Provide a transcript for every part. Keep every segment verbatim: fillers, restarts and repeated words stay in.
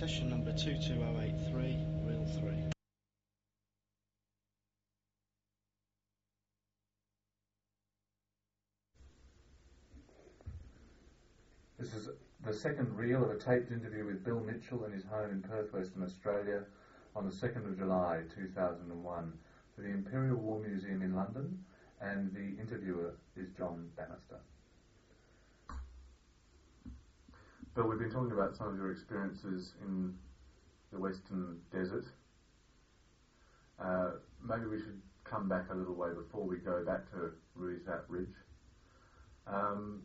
session number two two zero eight three, reel three. This is the second reel of a taped interview with Bill Mitchell in his home in Perth, Western Australia on the second of July two thousand one for the Imperial War Museum in London, and the interviewer is John Bannister. Bill, we've been talking about some of your experiences in the Western Desert. Uh, maybe we should come back a little way before we go back to Ruizat Ridge. Um,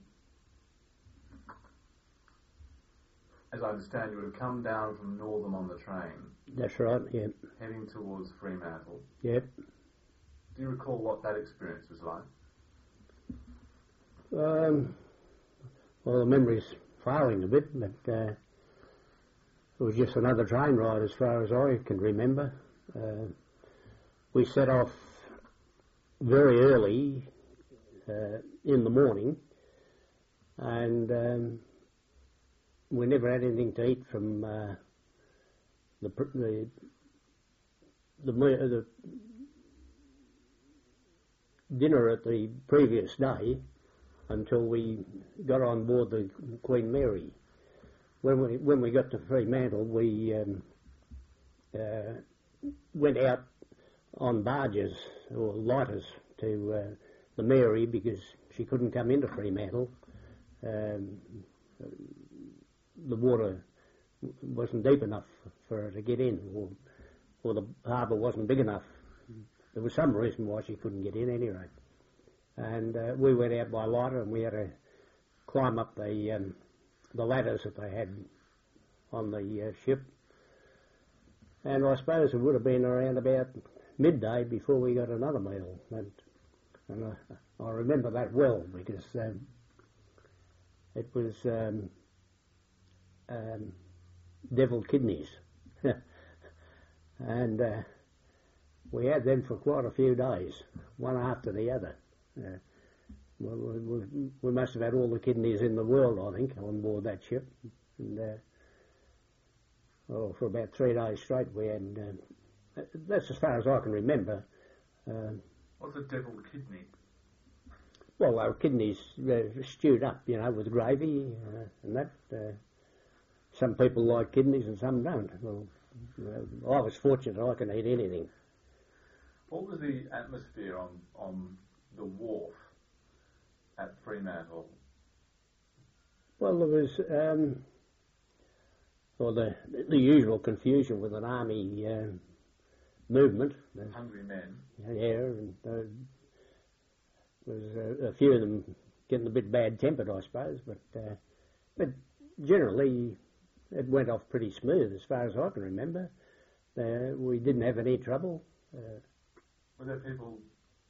as I understand, you would have come down from Northam on the train. That's right, yep. Heading towards Fremantle. Yep. Do you recall what that experience was like? Um, well, the memory's failing a bit, but uh, it was just another train ride as far as I can remember. Uh, we set off very early uh, in the morning, and um, we never had anything to eat from uh, the, the the the dinner at the previous day until we got on board the Queen Mary. When we when we got to Fremantle, we um, uh, went out on barges or lighters to uh, the Mary because she couldn't come into Fremantle. Um, the water wasn't deep enough for her to get in, or, or the harbour wasn't big enough. There was some reason why she couldn't get in anyway. And uh, we went out by lighter, and we had to climb up the um, the ladders that they had on the uh, ship. And I suppose it would have been around about midday before we got another meal. And, and I, I remember that well because um, it was um, um, devilled kidneys. and uh, we had them for quite a few days, one after the other. Uh, we, we, we must have had all the kidneys in the world, I think, on board that ship. And uh, oh, for about three days straight we had, uh, that's as far as I can remember. Uh, What's a deviled kidney? Well, our kidneys uh, stewed up, you know, with gravy uh, and that. Uh, some people like kidneys and some don't. Well, uh, I was fortunate I can eat anything. What was the atmosphere on, on the wharf at Fremantle? Well, there was um, well the the usual confusion with an army uh, movement. Hungry men. Yeah, and uh, there was a, a few of them getting a bit bad-tempered, I suppose, but uh, but generally it went off pretty smooth as far as I can remember. Uh, we didn't have any trouble. Uh, Were there people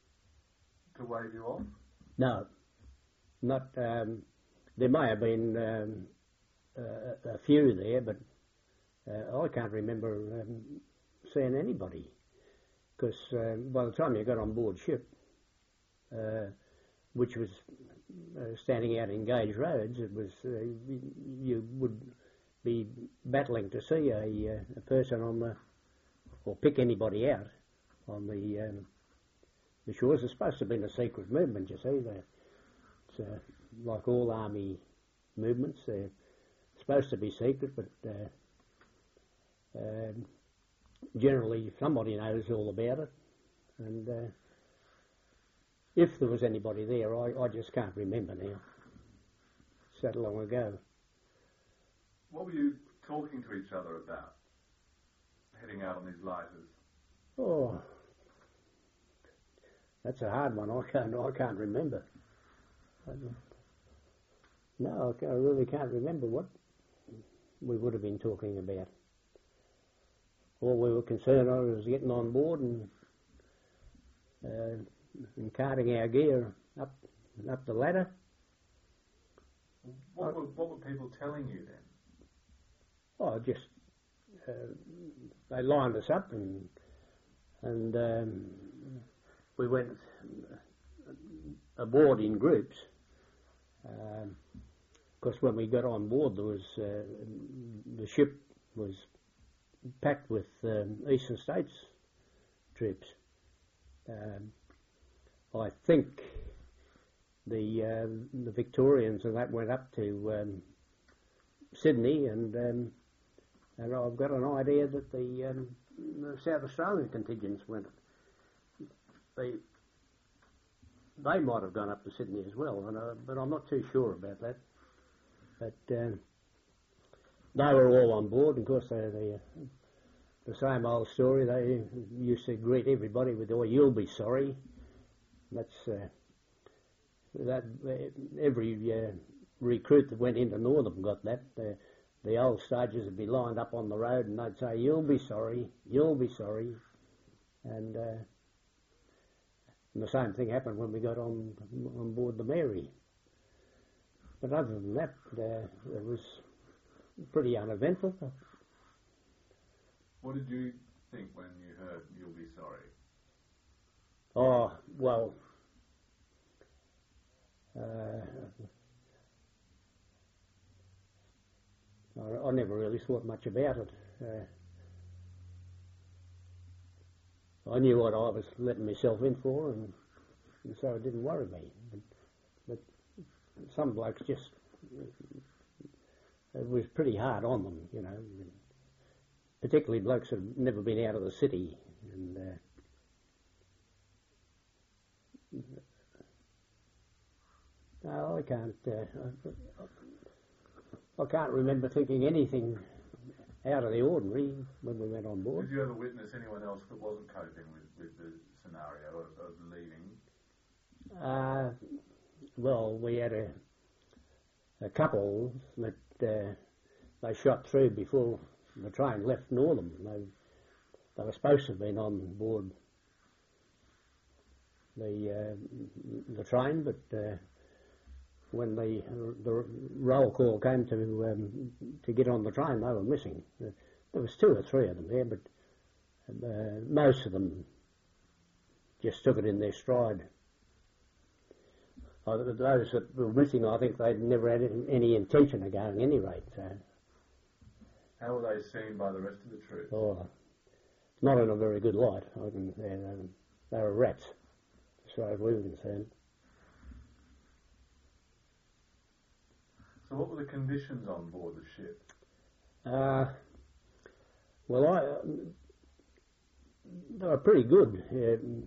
to wave you off? No, not. Um, there may have been um, uh, a few there, but uh, I can't remember um, seeing anybody. Because uh, by the time you got on board ship, uh, which was uh, standing out in Gage Roads, it was uh, you would be battling to see a, uh, a person on the, or pick anybody out on the um, the shores. It's supposed to have been a secret movement, you see. They're, it's uh, like all army movements. They're supposed to be secret, but uh, um, generally somebody knows all about it. And uh, if there was anybody there, I, I just can't remember now. It's that long ago. What were you talking to each other about, heading out on these lighters? Oh, that's a hard one. I can't. I can't remember. I no, I, I really can't remember what we would have been talking about. All we were concerned of was getting on board and, uh, and carting our gear up up the ladder. What were, what were people telling you then? Oh, just uh, they lined us up and and um, we went aboard in groups. Because um, when we got on board, there was uh, the ship was packed with um, Eastern States troops. Um, I think the uh, the Victorians and that went up to um, Sydney, and um, and I've got an idea that the, um, the South Australian contingents went. They they might have gone up to Sydney as well, and, uh, but I'm not too sure about that. But um, they were all on board, and of course they're the, the same old story. They used to greet everybody with, "Oh, you'll be sorry." That's uh, that. Uh, every uh, recruit that went into Northern got that. Uh, the old soldiers would be lined up on the road, and they'd say, "You'll be sorry, you'll be sorry," and, uh, and the same thing happened when we got on on board the Mary. But other than that, uh, it was pretty uneventful. What did you think when you heard "You'll be sorry"? Oh, well, uh, I, I never really thought much about it. Uh, I knew what I was letting myself in for, and, and so it didn't worry me. But, but some blokes just, it was pretty hard on them, you know, particularly blokes that have never been out of the city. And uh, no, I can't. Uh, I, I can't remember thinking anything out of the ordinary when we went on board. Did you ever witness anyone else that wasn't coping with, with the scenario of, of leaving? Uh, well, we had a a couple that uh, they shot through before the train left Northam. They they were supposed to have been on board the uh, the train, but uh, when the the roll call came to um, to get on the train, they were missing. Uh, there was two or three of them there, but uh, most of them just took it in their stride. Uh, those that were missing, I think they'd never had any intention of going at any rate. So. How were they seen by the rest of the troops? Oh, not in a very good light. I can, uh, they were rats, as far as we were concerned. So what were the conditions on board the ship? Uh, well, I, uh, they were pretty good. Uh,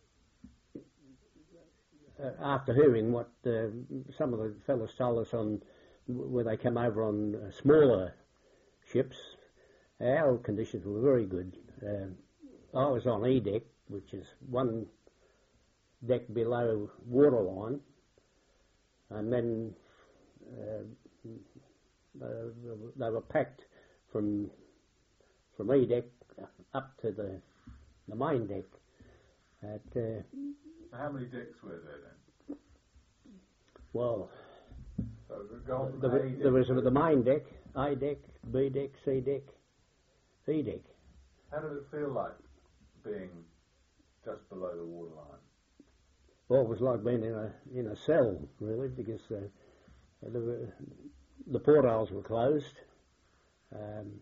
uh, after hearing what uh, some of the fellows told us on where they come over on uh, smaller ships, our conditions were very good. Uh, I was on E deck, which is one deck below waterline, and then uh, they, they were packed from from E deck up to the the main deck. At, uh, so how many decks were there then? Well, so there, there, deck there was the main deck, A deck, B deck, C deck, E deck. How did it feel like being just below the waterline? Well, it was like being in a in a cell, really, because uh, the, were, the portholes were closed. Um,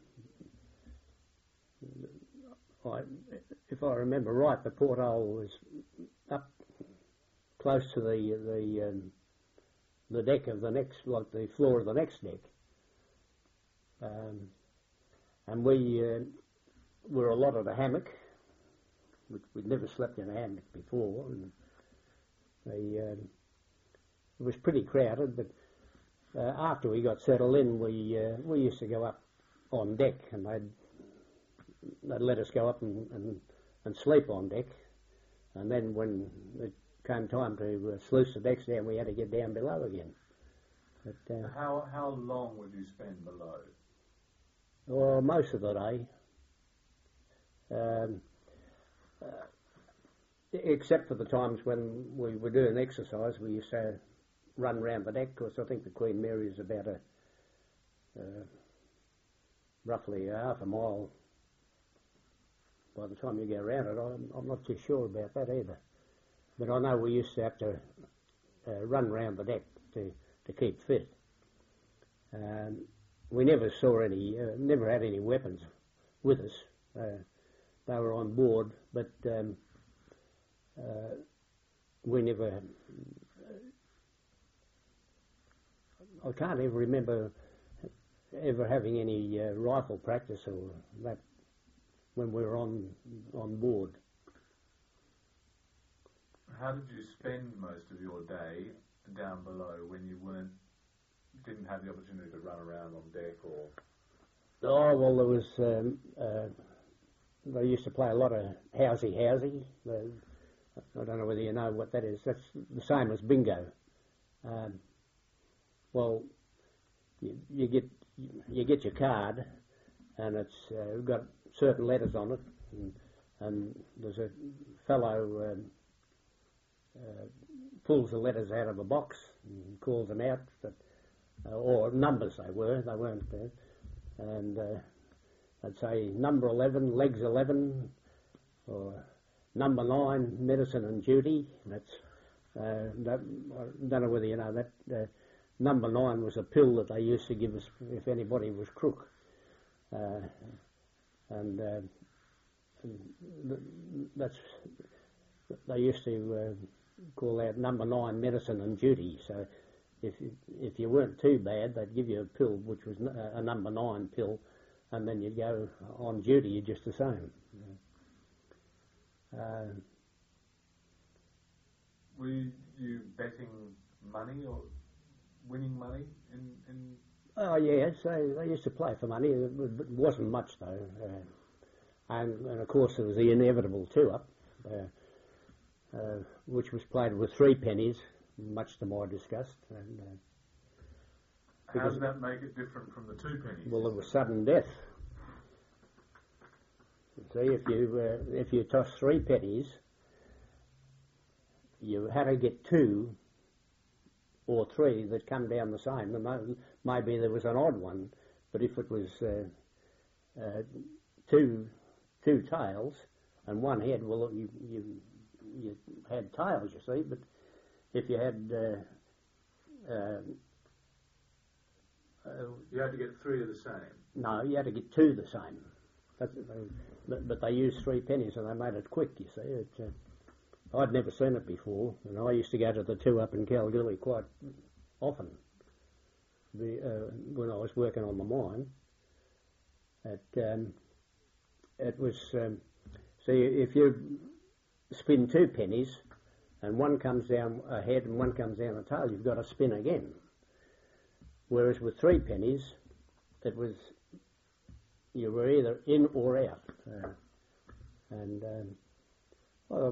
I, if I remember right, the porthole was up close to the the um, the deck of the next, like the floor of the next deck, um, and we uh, were allotted a hammock, which we'd never slept in a hammock before, and the, uh, it was pretty crowded. But uh, after we got settled in, we uh, we used to go up on deck, and they'd they'd let us go up and, and, and sleep on deck, and then when it came time to uh, sluice the decks down, we had to get down below again. But uh, how how long would you spend below? Well, most of the day, um, uh, except for the times when we were doing exercise. We used to run round the deck, because I think the Queen Mary is about a uh, roughly a half a mile. By the time you go around it, I'm, I'm not too sure about that either. But I know we used to have to uh, run round the deck to, to keep fit. Um, we never saw any, uh, never had any weapons with us. Uh, they were on board, but um, uh, we never. I can't ever remember ever having any uh, rifle practice or that when we were on on board. How did you spend most of your day down below when you weren't didn't have the opportunity to run around on deck or? Oh well, there was. Um, uh, they used to play a lot of housey housey. Uh, I don't know whether you know what that is. That's the same as bingo. Um, well, you, you get you get your card, and it's uh, got certain letters on it, and, and there's a fellow um, uh, pulls the letters out of a box and calls them out, but, uh, or numbers they were. They weren't there, and uh, I'd say number eleven, legs eleven, or number nine, medicine and duty. That's uh, that, I don't know whether you know that. Uh, number nine was a pill that they used to give us if anybody was crook, uh, and, uh, and that's they used to uh, call out number nine, medicine and duty. So if if you weren't too bad, they'd give you a pill which was a number nine pill, and then you'd go on duty. You're just the same. Uh, Were you betting money or winning money in? in oh yes, they, they used to play for money. It wasn't much though, uh, and, and of course there was the inevitable two-up, uh, uh, which was played with three pennies, much to my disgust. And, uh, How does that make it different from the two pennies? Well, it was sudden death. See, if you uh, if you toss three pennies, you had to get two or three that come down the same. And maybe there was an odd one, but if it was uh, uh, two two tails and one head, well, you you you had tails, you see. But if you had uh, uh, uh, you had to get three of the same. No, you had to get two the same. That's, uh, but, but they used three pennies and they made it quick, you see. It, uh, I'd never seen it before, and I used to go to the two up in Kalgoorlie quite often the, uh, when I was working on the mine. It, um, it was, um, see, if you spin two pennies and one comes down a head and one comes down a tail, you've got to spin again. Whereas with three pennies, it was, you were either in or out. Uh, and, um, well,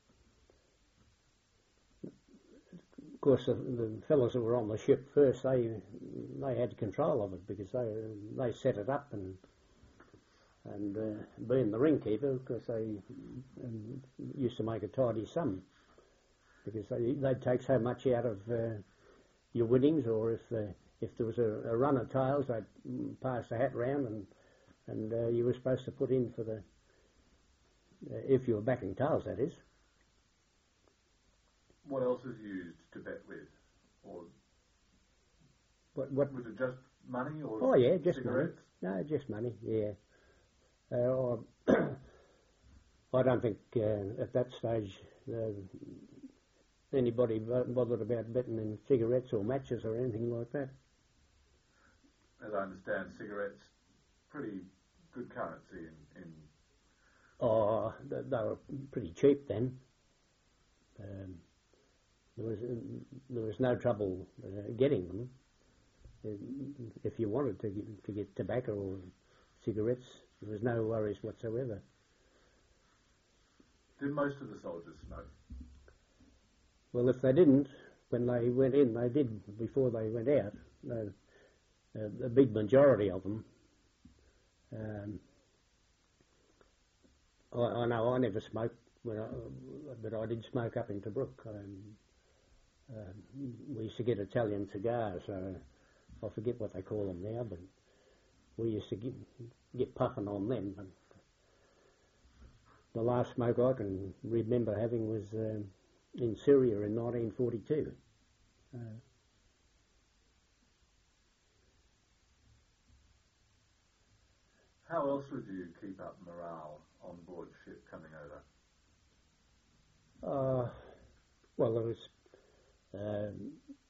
of course, the, the fellows that were on the ship first, they they had control of it because they they set it up and and uh, being the ring keeper, of course, they um, used to make a tidy sum because they they'd take so much out of uh, your winnings, or if uh, if there was a, a run of tails, they'd pass the hat round and and uh, you were supposed to put in for the uh, if you were backing tails, that is. What else is used to bet with, or what? What was it? Just money, or oh yeah, just cigarettes? money. No, just money. Yeah. Uh, I don't think uh, at that stage uh, anybody bothered about betting in cigarettes or matches or anything like that. As I understand, cigarettes pretty good currency in. in oh, they, they were pretty cheap then. Um, There was uh, there was no trouble uh, getting them. Uh, if you wanted to get, to get tobacco or cigarettes, there was no worries whatsoever. Did most of the soldiers smoke? Well, if they didn't, when they went in, they did before they went out. Uh, uh, a big majority of them. Um, I, I know I never smoked, when I, but I did smoke up in Tobruk. Um, Uh, we used to get Italian cigars, uh, I forget what they call them now, but we used to get, get puffing on them. But the last smoke I can remember having was uh, in Syria in nineteen forty-two. Uh, How else would you keep up morale on board ship coming over? Uh, well, there was um,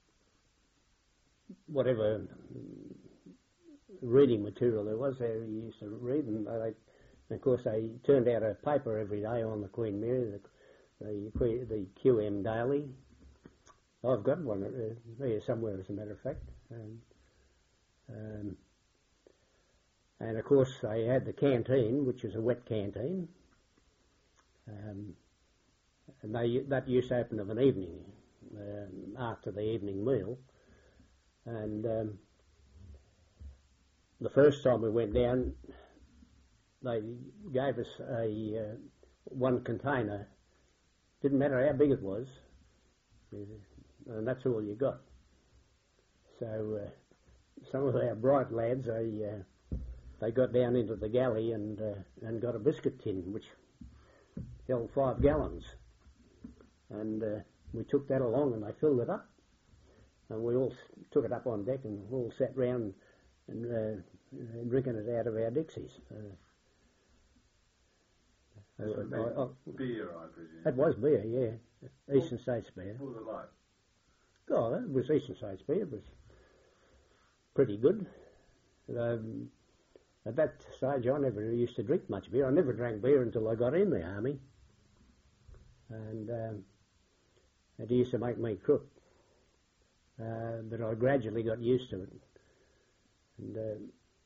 whatever reading material there was there, you used to read, and they, of course they turned out a paper every day on the Queen Mary, the, the, the Q M Daily. I've got one uh, there somewhere, as a matter of fact. And, um, and of course they had the canteen, which was a wet canteen, um, and they, that used to open of an evening, um, after the evening meal. And um, the first time we went down, they gave us a uh, one container. Didn't matter how big it was, and that's all you got. So uh, some of our bright lads, they uh, they got down into the galley and uh, and got a biscuit tin which held five gallons, and uh, we took that along and they filled it up, and we all took it up on deck and all sat round and uh, drinking it out of our Dixies. Uh, So I, I, I, beer, I presume. That was beer, yeah. Eastern States beer. What was it like? Oh, it was Eastern States beer. It was pretty good. Um, at that stage, I never used to drink much beer. I never drank beer until I got in the army, and um, it used to make me crook. Uh, but I gradually got used to it. And uh,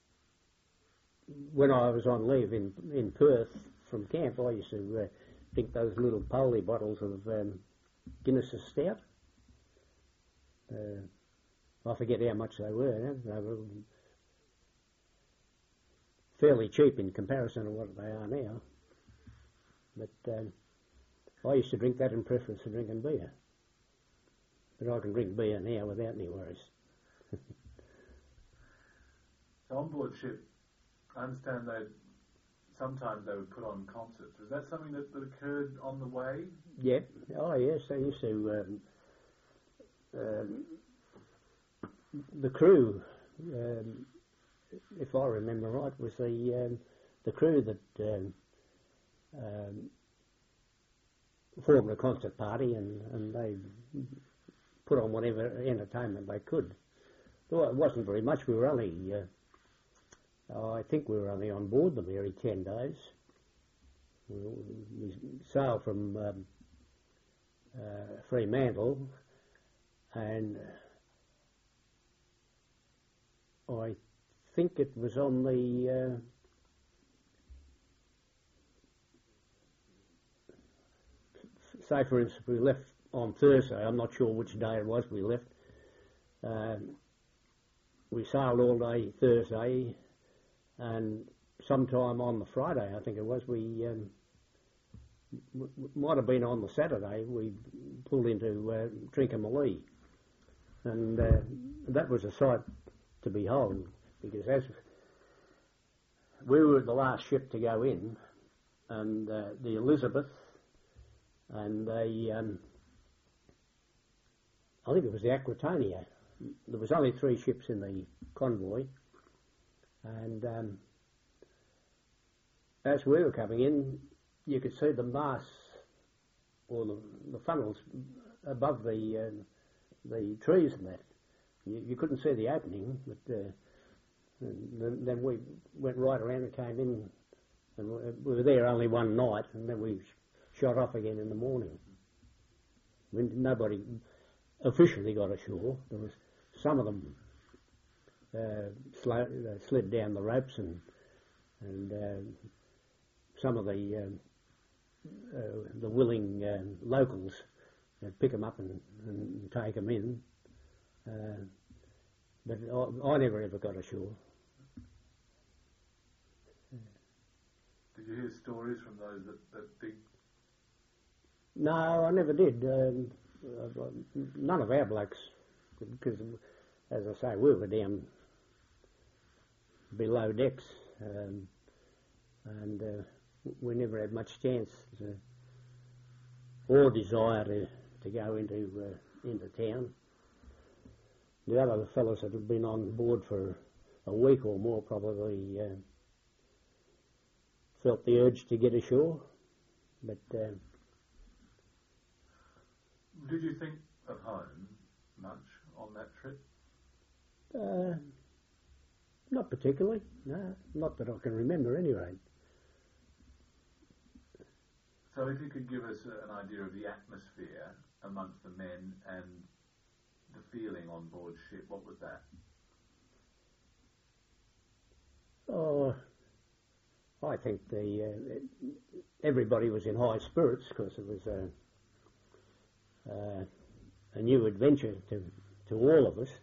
when I was on leave in in Perth from camp, I used to uh, drink those little Polly bottles of um, Guinness's stout. Uh, I forget how much they were. They were fairly cheap in comparison to what they are now. But um, I used to drink that in preference to drinking beer. But I can drink beer now without any worries. So on board ship, I understand they sometimes they would put on concerts. Was that something that, that occurred on the way? Yep. Oh yes, they used to. Um, um, the crew, um, if I remember right, was the um, the crew that um, um, formed a concert party, and, and they put on whatever entertainment they could. Well, it wasn't very much. We were only, uh, oh, I think we were only on board the Mary ten days. We, we sailed from um, uh, Fremantle, and I think it was on the uh, say, for instance, we left on Thursday. I'm not sure which day it was we left. Um, we sailed all day Thursday, and sometime on the Friday, I think it was, we um, w- w- might have been on the Saturday, we pulled into uh, Trincomalee. And uh, that was a sight to behold, because as we were the last ship to go in, and uh, the Elizabeth and the, um, I think it was the Aquitania. There was only three ships in the convoy, and um, as we were coming in, you could see the masts or the, the funnels above the uh, the trees and that. You, you couldn't see the opening, but uh, then, then we went right around and came in, and we were there only one night, and then we shot off again in the morning. When nobody officially got ashore. There was some of them uh, slow, uh, slid down the ropes, and and uh, some of the uh, uh, the willing uh, locals uh, pick them up and, and take them in. Uh, but I, I never ever got ashore. Did you hear stories from those that, that big? No, I never did. Um, uh, none of our blokes, because, as I say, we were down below decks, um, and uh, we never had much chance to, or desire to, to go into uh, into town. The other fellows that had been on board for a week or more probably uh, felt the urge to get ashore, but uh, did you think of home much on that trip? uh, not particularly, no, not that I can remember anyway. So if you could give us uh, an idea of the atmosphere amongst the men and the feeling on board ship, what was that? Oh, I think the uh, everybody was in high spirits because it was a, uh, a new adventure to to all of us.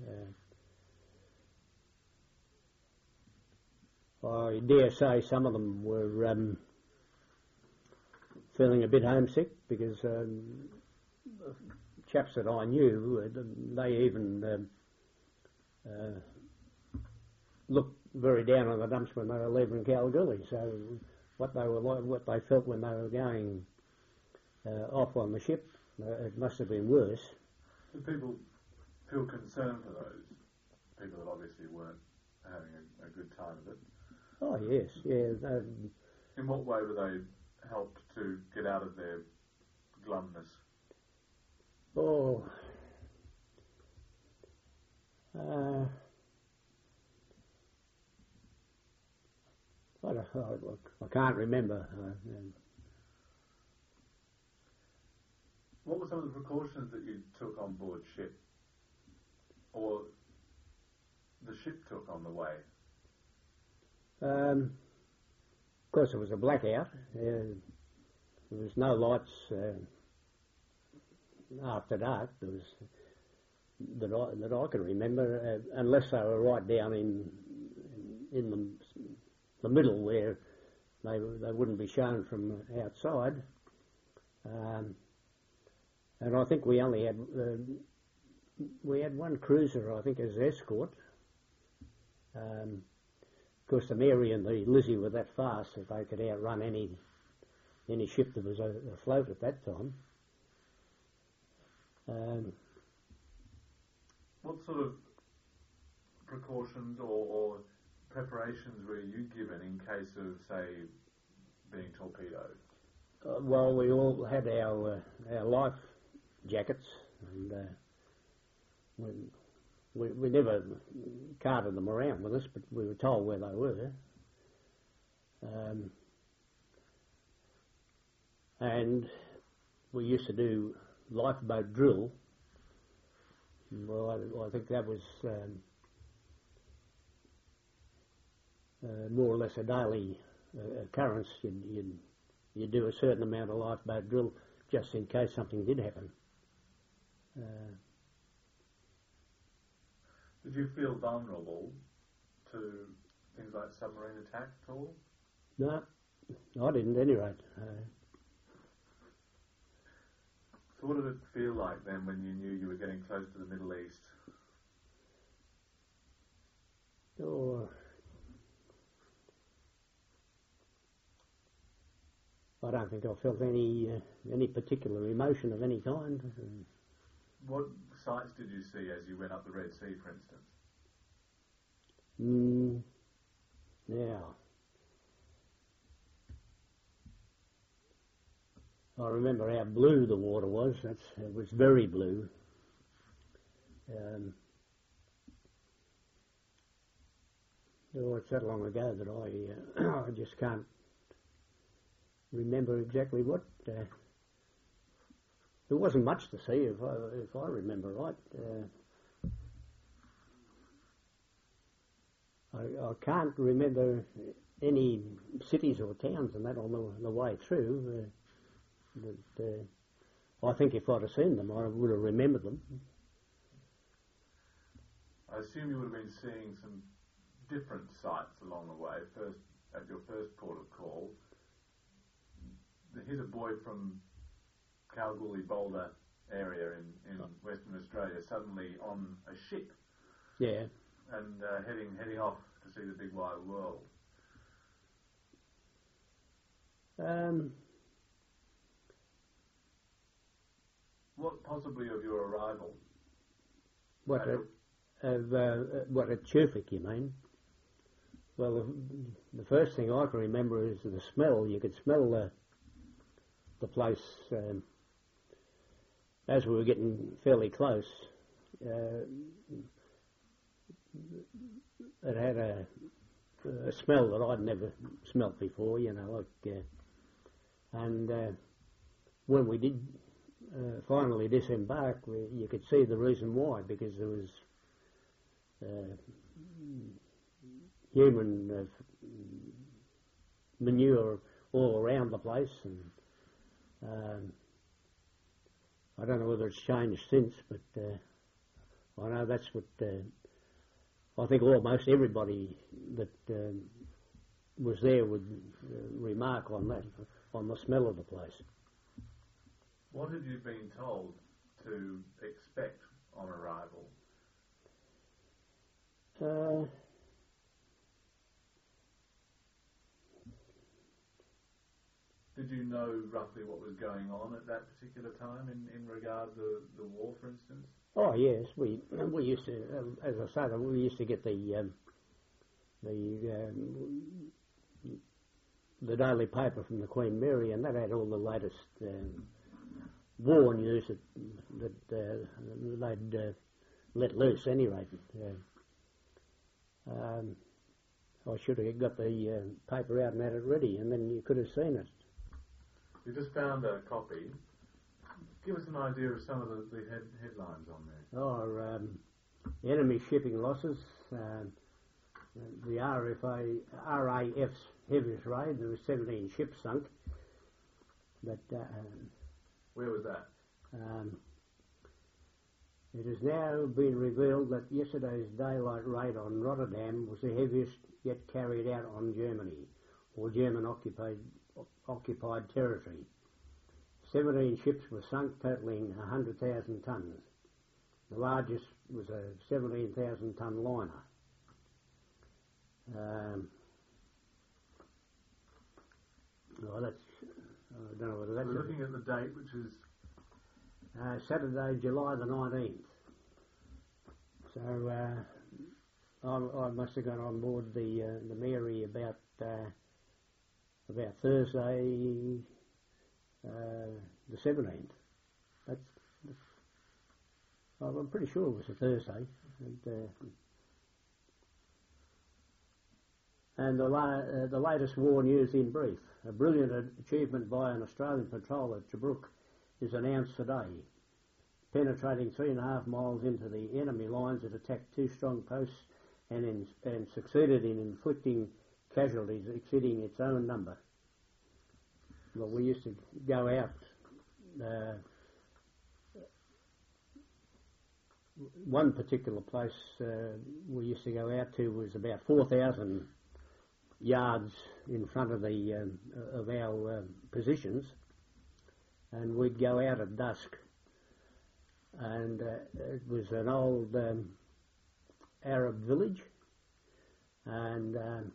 Uh, I dare say some of them were um, feeling a bit homesick because um, chaps that I knew, uh, they even um, uh, looked very down on the dumps when they were leaving Kalgoorlie. So what they were, what they felt when they were going uh, off on the ship, uh, it must have been worse. Do people feel concern for those people that obviously weren't having a, a good time of it? Oh yes, yeah. Um, In what way were they helped to get out of their glumness? oh, uh, I, don't, I, I can't remember. Uh, um, What were some of the precautions that you took on board ship, or the ship took on the way? Um, of course, there was a blackout. Uh, there was no lights uh, after dark. There was that I that I can remember, uh, unless they were right down in in the the middle where they they wouldn't be shown from outside. Um, and I think we only had uh, we had one cruiser, I think, as escort. Um, Of course, the Mary and the Lizzie were that fast that they could outrun any any ship that was afloat at that time. Um, What sort of precautions or, or preparations were you given in case of, say, being torpedoed? uh, well, we all had our uh, our life jackets, and uh, we, we we never carted them around with us, but we were told where they were. Um, and we used to do lifeboat drill. Well, I, I think that was um, uh, more or less a daily uh, occurrence. You'd, you'd, you'd do a certain amount of lifeboat drill just in case something did happen. Uh, Did you feel vulnerable to things like submarine attack at all? no, I didn't at any rate. Uh, So what did it feel like then when you knew you were getting close to the Middle East? oh, I don't think I felt any uh, any particular emotion of any kind. Uh, What sights did you see as you went up the Red Sea, for instance? Mm, yeah. I remember how blue the water was. That's, it was very blue. Um, oh, it's that long ago that I uh, I just can't remember exactly what. Uh, there wasn't much to see, if I if I remember right. Uh, I, I can't remember any cities or towns and that on the, the way through. Uh, but uh, I think if I'd have seen them, I would have remembered them. I assume you would have been seeing some different sights along the way. First, at your first port of call, here's a boy from Kalgoorlie Boulder area in, in Western Australia suddenly on a ship. Yeah. And uh, heading heading off to see the big wide world. Um, What possibly of your arrival? what Uh, at, of, uh, what at Churfic, you mean? Well, the, the first thing I can remember is the smell. You could smell the the place um, as we were getting fairly close. Uh, it had a, a smell that I'd never smelt before, you know, like, uh, and uh, when we did uh, finally disembark, we, you could see the reason why, because there was uh, human uh, manure all around the place, and um, I don't know whether it's changed since, but uh, I know that's what uh, I think almost everybody that um, was there would uh, remark on that, on the smell of the place. What had you been told to expect on arrival? Uh, Did you know roughly what was going on at that particular time in, in regard to the war, for instance? Oh yes, we we used to, um, as I say, we used to get the um, the um, the daily paper from the Queen Mary, and that had all the latest um, war news that that uh, they'd uh, let loose. Anyway, uh, um, I should have got the uh, paper out and had it ready, and then you could have seen it. You just found a copy. Give us an idea of some of the, the head, headlines on there. Oh, um, enemy shipping losses. Uh, the R F A, R A F's heaviest raid. There were seventeen ships sunk. But uh, where was that? Um, it has now been revealed that yesterday's daylight raid on Rotterdam was the heaviest yet carried out on Germany, or German occupied occupied territory. seventeen ships were sunk, totalling one hundred thousand tonnes. The largest was a seventeen thousand tonne liner. Um, well, that's, I don't know whether that's... We're looking at the date, which is... Uh, Saturday, July the nineteenth. So, uh, I, I must have gone on board the uh, the Mary about uh, about Thursday, uh, the seventeenth. That's, that's, I'm pretty sure it was a Thursday. And, uh, and the, la uh, the latest war news in brief. A brilliant achievement by an Australian patrol at Tobruk is announced today. Penetrating three and a half miles into the enemy lines, it attacked two strong posts and, in, and succeeded in inflicting casualties exceeding its own number. Well, we used to go out, uh, one particular place uh, we used to go out to was about four thousand yards in front of the um, of our uh, positions, and we'd go out at dusk, and uh, it was an old um, Arab village, and um,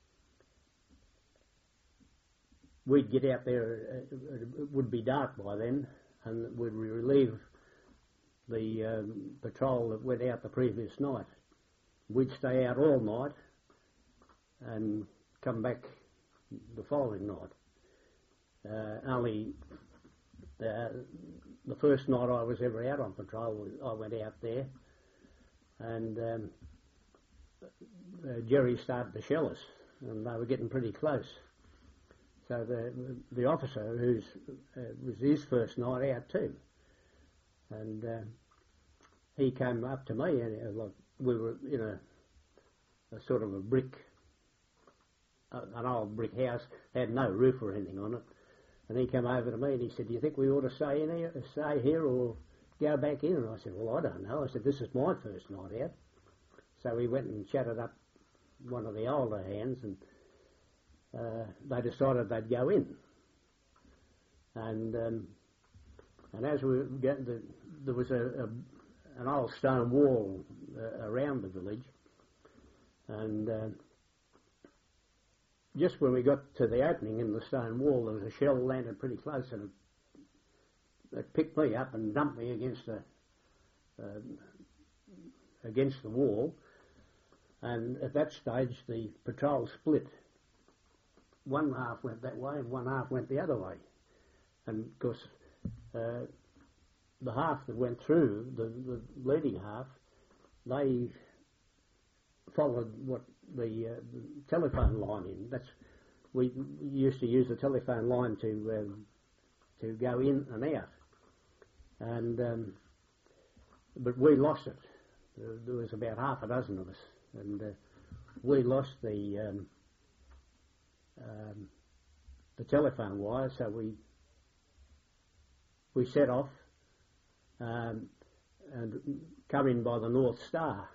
we'd get out there, uh, it would be dark by then, and we'd relieve the um, patrol that went out the previous night. We'd stay out all night and come back the following night. Uh, only uh, the first night I was ever out on patrol, I went out there, and um, uh, Jerry started to shell us, and they were getting pretty close. So the the officer, who's uh, was his first night out too, and uh, he came up to me, and uh, like we were in a, a sort of a brick, uh, an old brick house, had no roof or anything on it, and he came over to me and he said, "Do you think we ought to stay in here, stay here, or go back in?" And I said, "Well, I don't know." I said, "This is my first night out." So we went and chatted up one of the older hands, and uh, they decided they'd go in. And um, and as we were getting, the, there was a, a an old stone wall uh, around the village, and uh, just when we got to the opening in the stone wall, there was a shell landed pretty close, and it, it picked me up and dumped me against the uh, against the wall, And at that stage, the patrol split. One half went that way and one half went the other way. And of course, uh, the half that went through, the, the leading half, they followed what the, uh, the telephone line in. That's we used to use the telephone line to um, to go in and out, and um, but we lost it. There, there was about half a dozen of us, and uh, we lost the um, um, the telephone wire. So we we set off um, and come in by the North Star.